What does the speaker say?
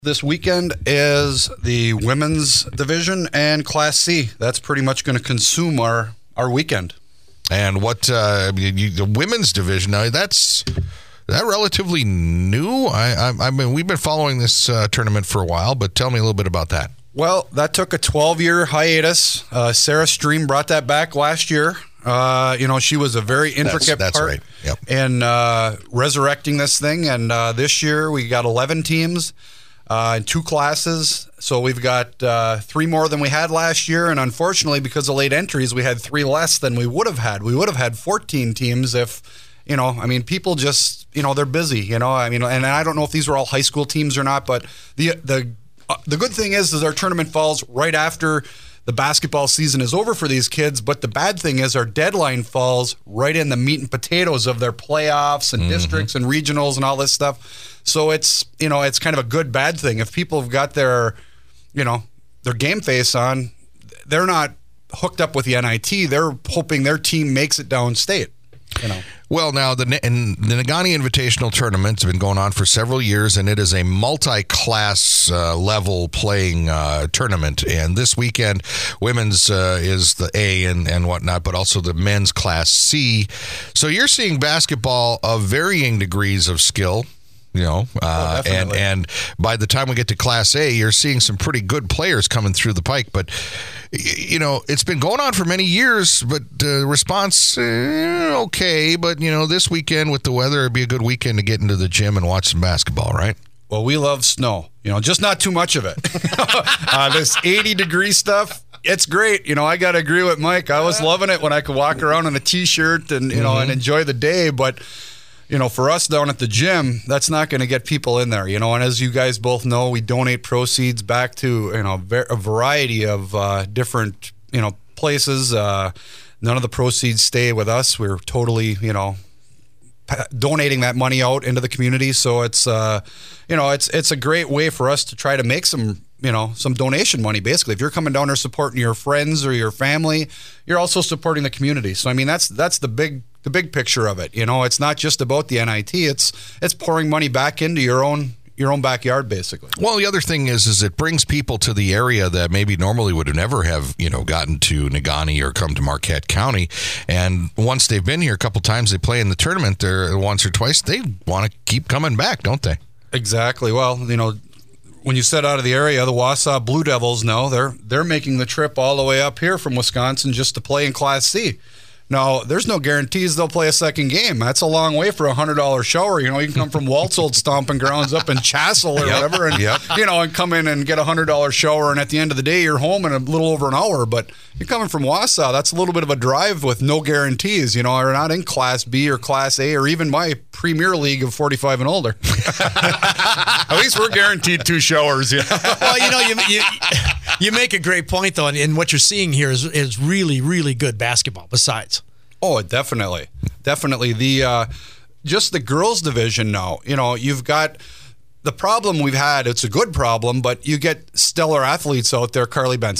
This weekend is the women's division and Class C. That's pretty much going to consume our weekend. And what the women's division, now is that streamline new? I mean, we've been following this tournament for a while, but tell me a little bit about that. Well, that took a 12-year hiatus. Sarah Stream brought that back last year. She was a very intricate that's part right. Yep. in resurrecting this thing. And this year we got 11 teams in 2 classes. So we've got 3 more than we had last year. And unfortunately, because of late entries, we had 3 less than we would have had. We would have had 14 teams if, people just, they're busy, and I don't know if these were all high school teams or not, but the good thing is our tournament falls right after the basketball season is over for these kids, but the bad thing is our deadline falls right in the meat and potatoes of their playoffs and districts and regionals and all this stuff. So it's kind of a good bad thing. If people have got their game face on, they're not hooked up with the NIT. They're hoping their team makes it downstate. Well, now, the Negaunee Invitational Tournament's been going on for several years, and it is a multi-class level playing tournament. And this weekend, women's is the A and whatnot, but also the men's Class C. So you're seeing basketball of varying degrees of skill. And by the time we get to Class A, you're seeing some pretty good players coming through the pike. But, it's been going on for many years, but the response, okay. But, this weekend with the weather, it'd be a good weekend to get into the gym and watch some basketball, right? Well, we love snow, just not too much of it. This 80-degree stuff, it's great. I got to agree with Mike. I was loving it when I could walk around in a T-shirt and, and enjoy the day. But, for us down at the gym, that's not going to get people in there, and as you guys both know, we donate proceeds back to, a variety of different, places. None of the proceeds stay with us. We're totally, donating that money out into the community. So it's, it's a great way for us to try to make some donation money. Basically, if you're coming down there supporting your friends or your family, you're also supporting the community. So, that's the big picture of it. It's not just about the NIT. It's pouring money back into your own backyard, basically. Well, the other thing is it brings people to the area that maybe normally would have never have, gotten to Negaunee or come to Marquette County. And once they've been here a couple times, they play in the tournament there once or twice, they want to keep coming back, don't they? Exactly. Well, when you set out of the area, the Wausau Blue Devils know they're making the trip all the way up here from Wisconsin just to play in Class C. Now, there's no guarantees they'll play a second game. That's a long way for a $100 shower. You can come from Walt's old stomping grounds up in Chassell or whatever, and and come in and get a $100 shower, and at the end of the day, you're home in a little over an hour. But you're coming from Wausau, that's a little bit of a drive with no guarantees. We're not in Class B or Class A or even my Premier League of 45 and older. At least we're guaranteed 2 showers. Well, you make a great point, though, and what you're seeing here is really, really good basketball besides. Oh, definitely. The just the girls division now, you've got the problem we've had. It's a good problem, but you get stellar athletes out there. Carly Benson